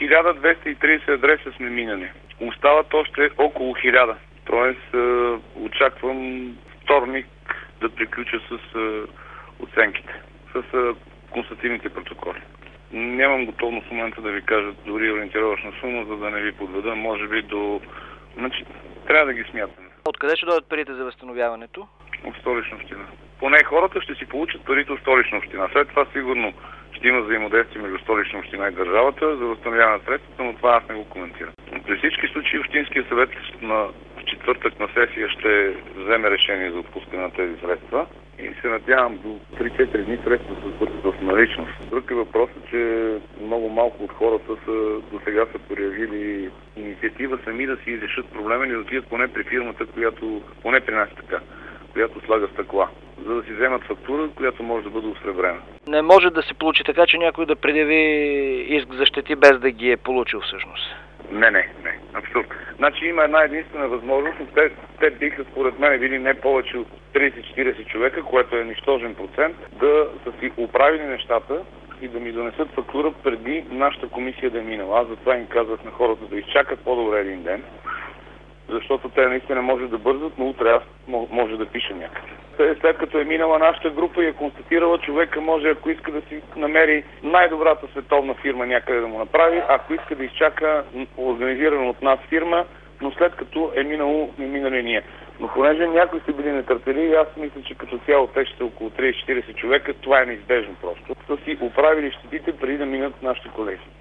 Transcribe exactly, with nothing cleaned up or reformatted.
хиляда двеста и тридесет адреса сме минали. Остават още около хиляда. Тоест очаквам вторник да приключа с оценките, с констативните протоколи. Нямам готовност в момента да ви кажа дори ориентировъчна сума, за да не ви подведа, може би до... Значи, трябва да ги смятаме. Откъде ще дойдат парите за възстановяването? От Столична община. Поне хората ще си получат парите от Столична община. След това сигурно ще има взаимодействие между Столична община и държавата за възстановяване на средствата, но това аз не го коментирам. При всички случаи Общинския съвет на в четвъртък на сесия ще вземе решение за отпускане на тези средства и се надявам до три-четири дни средства да бъдат в наличност. Друг е въпросът, че много малко от хората са, до сега са проявили инициатива сами да си изрешат проблема и да отидат поне при фирмата, която, поне при нас така, която слага стъкла, за да си вземат фактура, която може да бъде осребрена. Не може да се получи така, че някой да предяви иск за щети без да ги е получил всъщност. Не, не, не. Абсурд. Значи има една единствена възможност, но те, те биха според мен били не повече от тридесет-четиридесет човека, което е нищожен процент, да са си оправили нещата и да ми донесат фактура преди нашата комисия да е минала. Аз затова им казвах на хората да изчакат по-добре един ден, защото те наистина може да бързат, но утре аз може да пиша някъде. След като е минала нашата група и е констатирала, човека може, ако иска да си намери най-добрата световна фирма някъде да му направи, ако иска да изчака организирана от нас фирма, но след като е минало, не минали ние. Но понеже някои са били нетърпеливи, аз мисля, че като цяло те ще около тридесет-четиридесет човека, това е неизбежно просто. Са си оправили щетите преди да минат нашите колеги.